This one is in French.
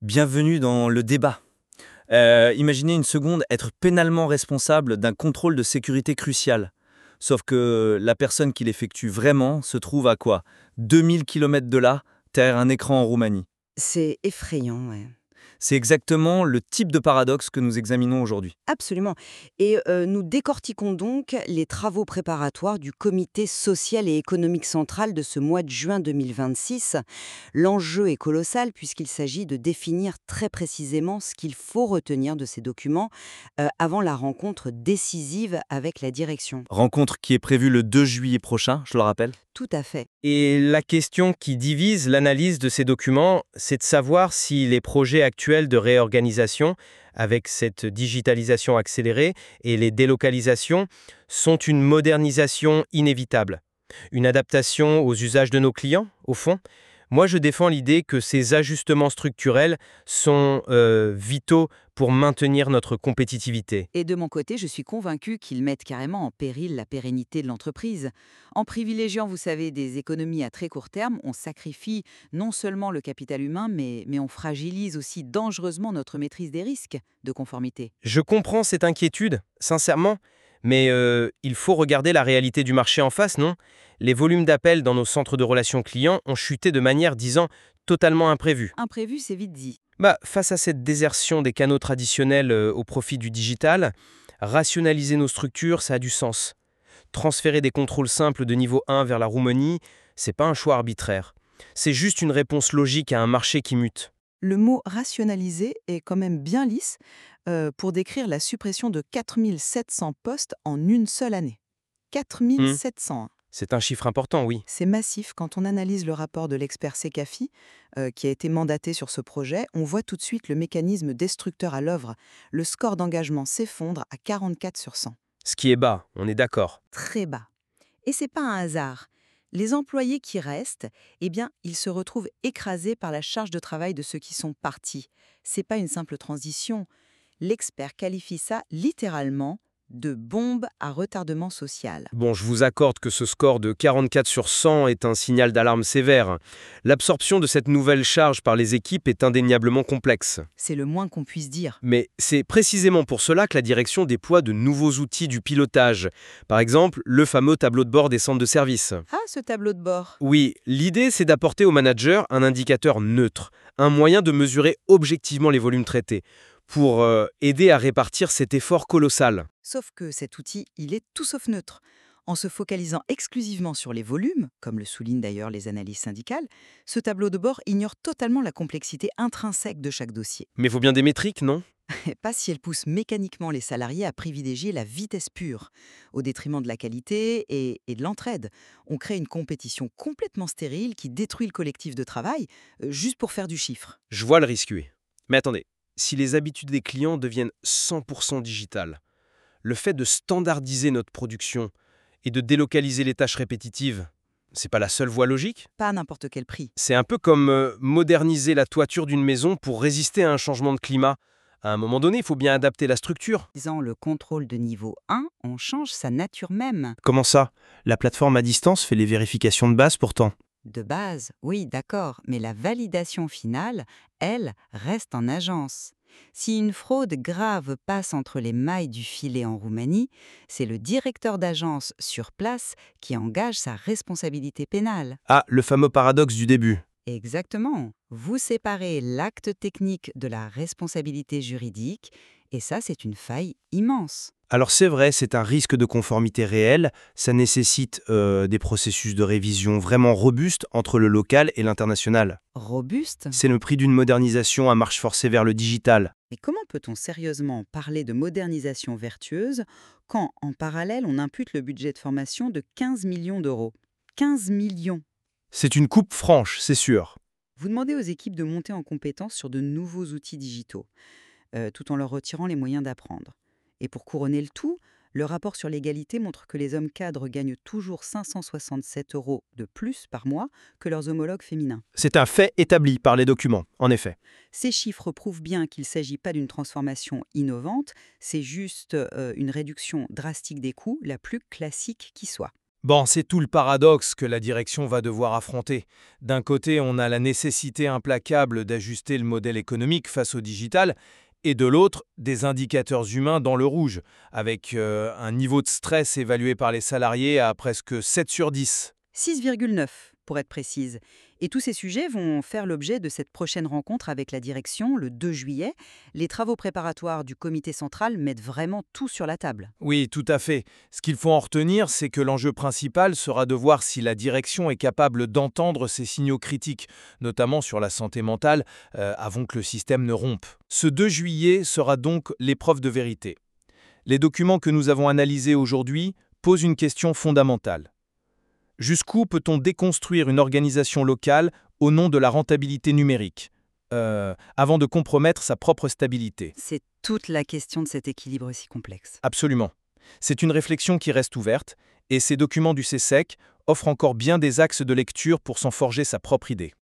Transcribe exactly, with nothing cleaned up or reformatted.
Bienvenue dans le débat. Euh, imaginez une seconde être pénalement responsable d'un contrôle de sécurité crucial. Sauf que la personne qui l'effectue vraiment se trouve à quoi? deux mille kilomètres de là, derrière un écran en Roumanie. C'est effrayant, ouais. C'est exactement le type de paradoxe que nous examinons aujourd'hui. Absolument. Et euh, nous décortiquons donc les travaux préparatoires du Comité social et économique central de ce mois de juin deux mille vingt-six. L'enjeu est colossal puisqu'il s'agit de définir très précisément ce qu'il faut retenir de ces documents euh, avant la rencontre décisive avec la direction. Rencontre qui est prévue le deux juillet prochain, je le rappelle. Tout à fait. Et la question qui divise l'analyse de ces documents, c'est de savoir si les projets actuels de réorganisation, avec cette digitalisation accélérée et les délocalisations, sont une modernisation inévitable. Une adaptation aux usages de nos clients, au fond. Moi, je défends l'idée que ces ajustements structurels sont euh, vitaux pour maintenir notre compétitivité. Et de mon côté, je suis convaincue qu'ils mettent carrément en péril la pérennité de l'entreprise. En privilégiant, vous savez, des économies à très court terme, on sacrifie non seulement le capital humain, mais, mais on fragilise aussi dangereusement notre maîtrise des risques de conformité. Je comprends cette inquiétude, sincèrement, mais euh, il faut regarder la réalité du marché en face, non? Les volumes d'appels dans nos centres de relations clients ont chuté de manière, disons, totalement imprévue. Imprévu, c'est vite dit. Bah, face à cette désertion des canaux traditionnels euh, au profit du digital, rationaliser nos structures, ça a du sens. Transférer des contrôles simples de niveau un vers la Roumanie, c'est pas un choix arbitraire. C'est juste une réponse logique à un marché qui mute. Le mot rationaliser est quand même bien lisse euh, pour décrire la suppression de quatre mille sept cents postes en une seule année. quatre mille sept cents. hein. C'est un chiffre important, oui. C'est massif. Quand on analyse le rapport de l'expert Secafi, euh, qui a été mandaté sur ce projet, on voit tout de suite le mécanisme destructeur à l'œuvre. Le score d'engagement s'effondre à quarante-quatre sur cent. Ce qui est bas, on est d'accord. Très bas. Et c'est pas un hasard. Les employés qui restent, eh bien, ils se retrouvent écrasés par la charge de travail de ceux qui sont partis. C'est pas une simple transition. L'expert qualifie ça littéralement de bombe à retardement social. Bon, je vous accorde que ce score de quarante-quatre sur cent est un signal d'alarme sévère. L'absorption de cette nouvelle charge par les équipes est indéniablement complexe. C'est le moins qu'on puisse dire. Mais c'est précisément pour cela que la direction déploie de nouveaux outils du pilotage. Par exemple, le fameux tableau de bord des centres de service. Ah, ce tableau de bord. Oui, l'idée c'est d'apporter au manager un indicateur neutre, un moyen de mesurer objectivement les volumes traités, pour euh, aider à répartir cet effort colossal. Sauf que cet outil, il est tout sauf neutre. En se focalisant exclusivement sur les volumes, comme le soulignent d'ailleurs les analyses syndicales, ce tableau de bord ignore totalement la complexité intrinsèque de chaque dossier. Mais il faut bien des métriques, non? Pas si elle pousse mécaniquement les salariés à privilégier la vitesse pure, au détriment de la qualité et, et de l'entraide. On crée une compétition complètement stérile qui détruit le collectif de travail, euh, juste pour faire du chiffre. Je vois le risque, oui. Mais attendez, si les habitudes des clients deviennent cent pour cent digitales, le fait de standardiser notre production et de délocaliser les tâches répétitives, c'est pas la seule voie logique? Pas à n'importe quel prix. C'est un peu comme euh, moderniser la toiture d'une maison pour résister à un changement de climat. À un moment donné, il faut bien adapter la structure. Disant le contrôle de niveau un, on change sa nature même. Comment ça? La plateforme à distance fait les vérifications de base pourtant. De base, oui, d'accord, mais la validation finale, elle, reste en agence. Si une fraude grave passe entre les mailles du filet en Roumanie, c'est le directeur d'agence sur place qui engage sa responsabilité pénale. Ah, le fameux paradoxe du début. Exactement. Vous séparez l'acte technique de la responsabilité juridique, et ça, c'est une faille immense. Alors c'est vrai, c'est un risque de conformité réel, ça nécessite euh, des processus de révision vraiment robustes entre le local et l'international. Robuste? C'est le prix d'une modernisation à marche forcée vers le digital. Mais comment peut-on sérieusement parler de modernisation vertueuse quand, en parallèle, on impute le budget de formation de quinze millions d'euros? quinze millions! C'est une coupe franche, c'est sûr. Vous demandez aux équipes de monter en compétence sur de nouveaux outils digitaux, euh, tout en leur retirant les moyens d'apprendre. Et pour couronner le tout, le rapport sur l'égalité montre que les hommes cadres gagnent toujours cinq cent soixante-sept euros de plus par mois que leurs homologues féminins. C'est un fait établi par les documents, en effet. Ces chiffres prouvent bien qu'il ne s'agit pas d'une transformation innovante, c'est juste euh, une réduction drastique des coûts, la plus classique qui soit. Bon, c'est tout le paradoxe que la direction va devoir affronter. D'un côté, on a la nécessité implacable d'ajuster le modèle économique face au digital, et de l'autre, des indicateurs humains dans le rouge, avec euh, un niveau de stress évalué par les salariés à presque sept sur dix. six virgule neuf pour être précise. Et tous ces sujets vont faire l'objet de cette prochaine rencontre avec la direction le deux juillet. Les travaux préparatoires du comité central mettent vraiment tout sur la table. Oui, tout à fait. Ce qu'il faut en retenir, c'est que l'enjeu principal sera de voir si la direction est capable d'entendre ces signaux critiques, notamment sur la santé mentale, euh, avant que le système ne rompe. Ce deux juillet sera donc l'épreuve de vérité. Les documents que nous avons analysés aujourd'hui posent une question fondamentale. Jusqu'où peut-on déconstruire une organisation locale au nom de la rentabilité numérique, euh, avant de compromettre sa propre stabilité? C'est toute la question de cet équilibre si complexe. Absolument. C'est une réflexion qui reste ouverte, et ces documents du C E S E C offrent encore bien des axes de lecture pour s'en forger sa propre idée.